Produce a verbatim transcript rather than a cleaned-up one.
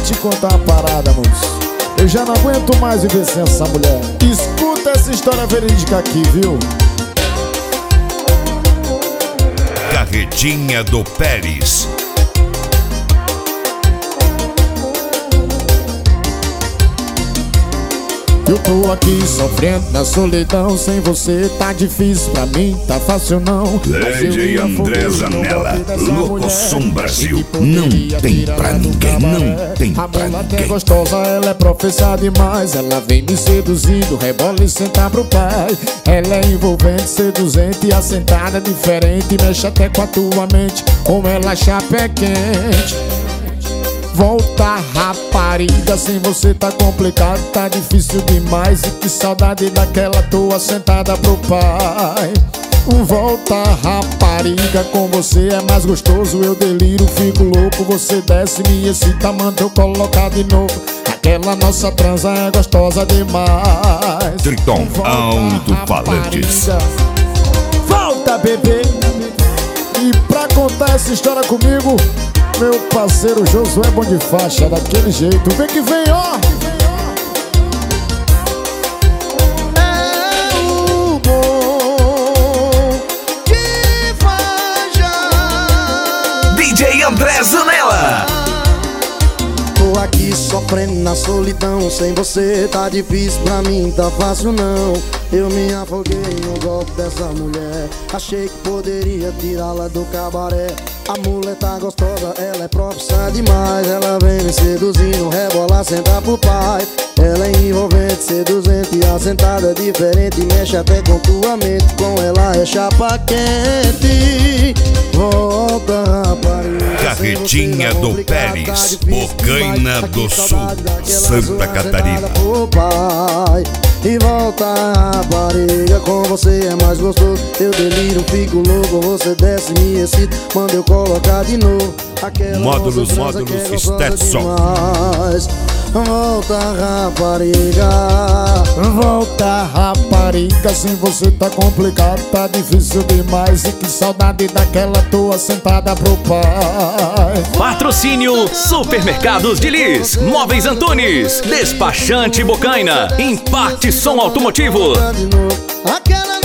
te contar uma parada, moço. Eu já não aguento mais viver sem essa mulher. Escuta essa história verídica aqui, viu? Carretinha do Pérez. Eu tô aqui sofrendo na solidão. Sem você tá difícil pra mim, tá fácil não. D J André Zanella, Locosom Brasil. Não tem pra ninguém, não tem pra ninguém. A mulher é gostosa, ela é professora demais. Ela vem me seduzindo, rebola e senta pro pai. Ela é envolvente, seduzente e assentada diferente. Mexe até com a tua mente, como ela chapa é quente. Volta, rapariga, sem você tá complicado, tá difícil demais. E que saudade daquela tua sentada pro pai. Volta, rapariga, com você é mais gostoso. Eu deliro, fico louco, você desce, me excita, manda eu colocar de novo. Aquela nossa transa é gostosa demais. Triton Alto-Falantes. Volta, bebê. E pra contar essa história comigo, meu parceiro Josué Bom de Faixa, daquele jeito. Vem que vem, ó. É o Bom de Faixa. D J André Zanella. Tô aqui sofrendo na solidão. Sem você tá difícil pra mim, tá fácil não. Eu me afoguei no golpe dessa mulher. Achei que poderia tirá-la do cabaré. A mulher tá gostosa, ela é profissa demais. Ela vem me seduzindo, rebola, senta pro pai. Ela é envolvente, seduzente e assentada diferente. Mexe até com tua mente, com ela é chapa quente. Volta, rapariga. Carretinha do Pérez, Bocaina do Sul, Santa Catarina. E volta, rapariga, com você é mais gostoso. Eu deliro, fico louco, você desce, me excita, manda eu colocar de novo. Aquela módulos, módulos, é Stetson. Volta, rapariga. Volta, rapariga, sem você tá complicado, tá difícil demais. E que saudade daquela tua sentada pro pai. Patrocínio Supermercados de Lis, Móveis Antunes, Despachante Bocaina, Impacte Som Automotivo. Aquela